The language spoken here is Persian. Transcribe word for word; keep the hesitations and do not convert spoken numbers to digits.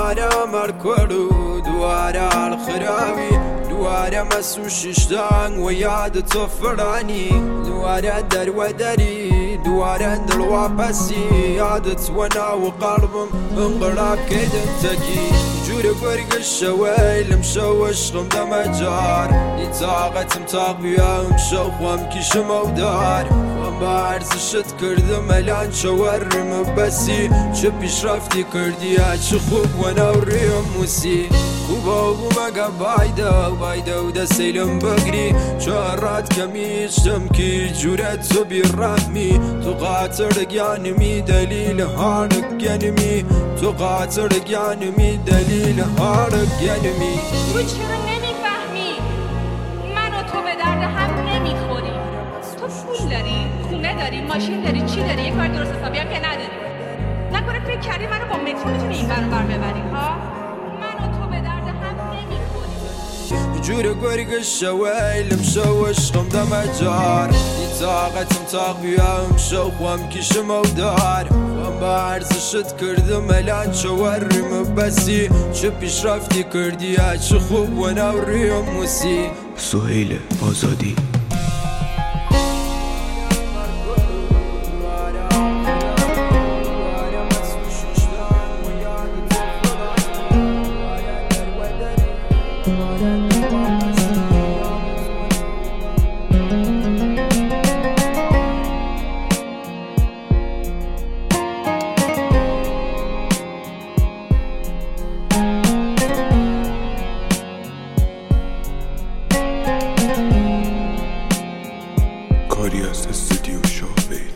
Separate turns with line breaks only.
دوارە مەرکۆڵ و دوارە ئاڵخراوی دوارە مەس و شیشتان و یادە تۆ فڕانی دوارە دەروەدەری دوارە دڵوا پەسی یادت وە ناو قەڵبم ئەنقڵاب کەیدن تەکی جورە گۆرگە شەوەی لەم شەوە عشقم دەمە جار هی تاقەتم تاق بیام شەو خۆم کیشمە و دار خۆم بە ئەرزشت کردم ئەلان چەوەڕمە بەسی چ پیشرەفتی کردیە چ خوب وە ناو ڕێم موسی خوبە بوومەگە بایدە و بایدە و دەسەی لەم بەگری چۆڕات کەمیشتم کی جورە تۆ بیڕەحمی تو قاتر گیانمی دلیل هارک گەنمی تو قاتر گیانمی دلیل هارک گەنمی
تو چرا نمیفهمی؟ من و تو به درد هم نمیخوریم. تو پول داری، خونه داری، ماشین داری، چی داری؟ یه کار درست حسابی هم که نداری. نکنه فکر کردی منو با مترو میتونی این ور بر ببری ها؟ من و تو به درد هم نمیخوریم.
جورە گۆرگە شەوەی لەم شەو عشقم دەمە جار هی تاقەتم تاق بیام شەو خۆم کیشمە و دار خۆم بە ئەرزشت کردم ئەلان چەوەڕمە بەسی چ پیشرەفتی کردیە چ خوب وە ناو ڕێم موسی
سهیل آزادی کاری از استودیو شاهبی